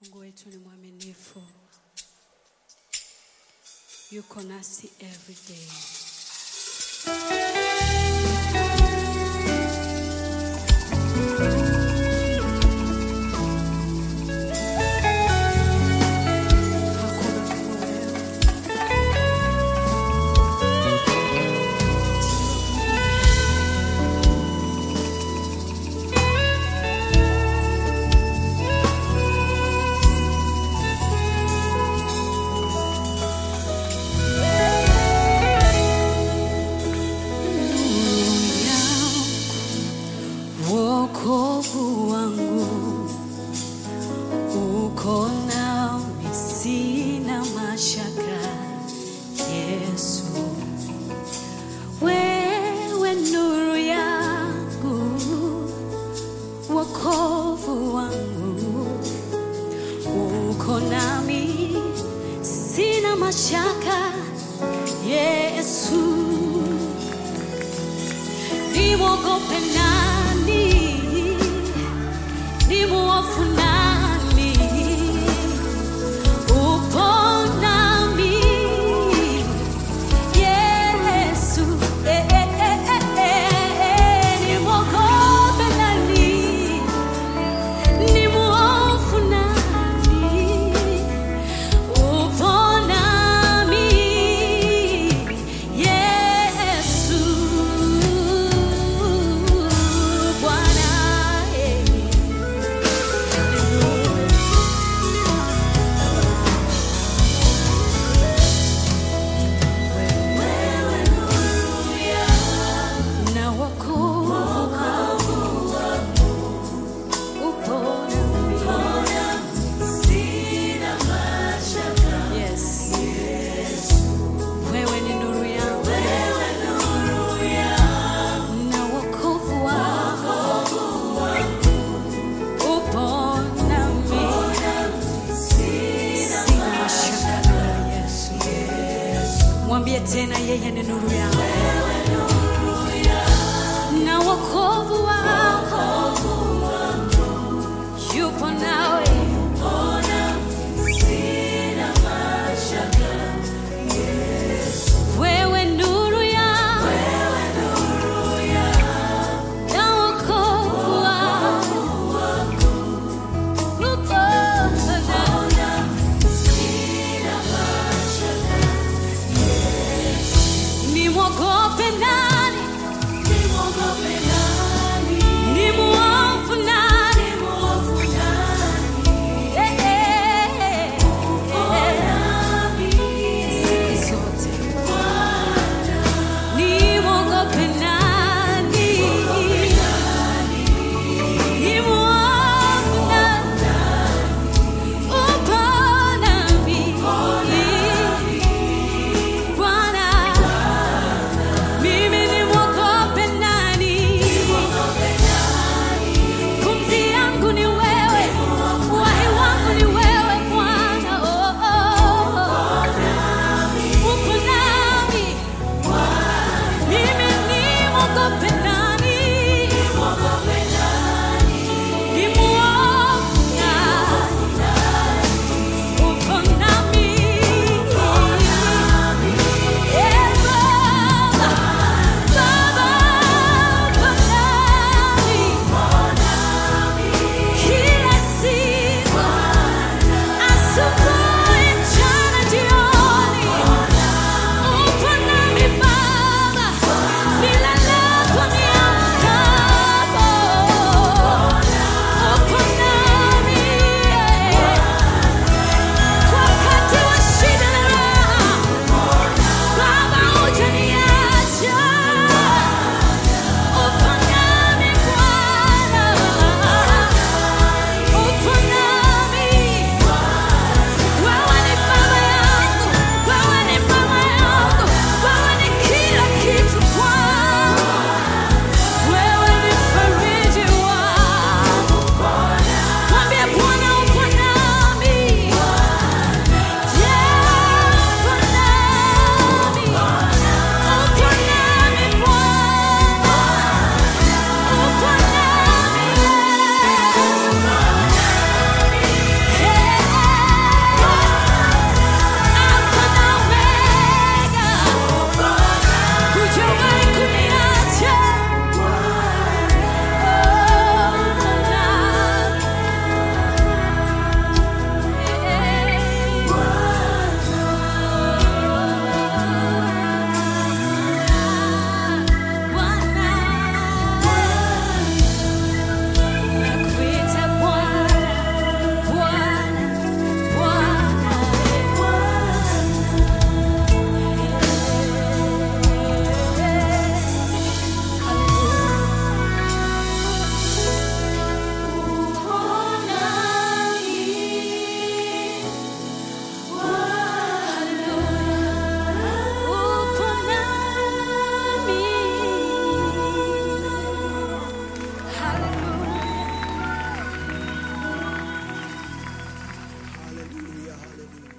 Mungu wetu ni mwaminifu. Yuko nasi every day. Wokovu wangu uko nami, sina mashaka. Yesu, wewe nuru yangu, wokovu wangu uko nami, sina mashaka. Yesu, nimwogope nani? Ni mwofu nani? Upo nami Yesu. Ni mwogope nani? Ni mwofu nani? Upo nami Yesu. Bwana mwambie tena, yeye ni nuru yangu na wokovu wako, yupo nawe, sina mashaka. Wewe nuru yangu na wokovu wako, yupo nawe, sina mashaka. Ni mwogope Hallelujah, hallelujah.